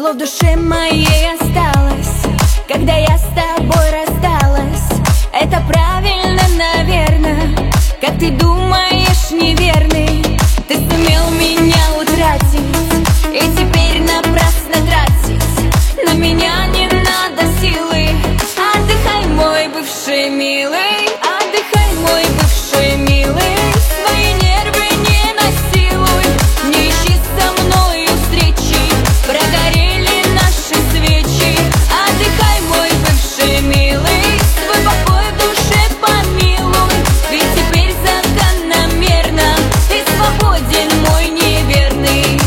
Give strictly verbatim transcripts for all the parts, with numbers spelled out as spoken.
Тепло в душе моей осталось, когда я с тобой рассталась. Это правильно, наверное, как ты думаешь, неверный. Ты сумел меня утратить и теперь напрасно тратить на меня не надо силы. Отдыхай, мой бывший милый, отдыхай, мой бывший милый. Свои нервы не насилуй, не ищи со мною встречи, прогорели наши свечи. Отдыхай, мой бывший милый, свой покой в душе помилуй, ведь теперь закономерно ты свободен, мой неверный.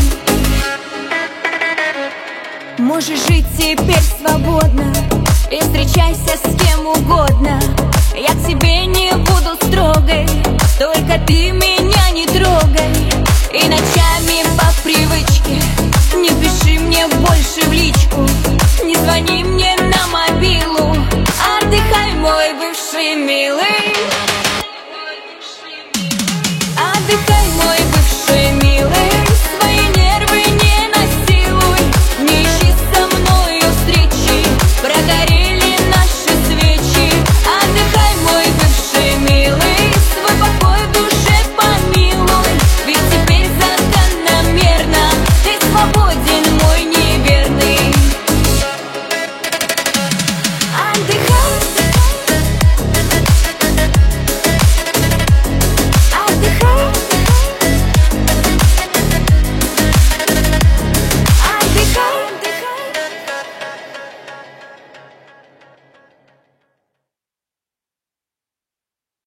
Можешь жить теперь свободно и встречайся с кем угодно. Я к тебе не буду строгой, только ты меня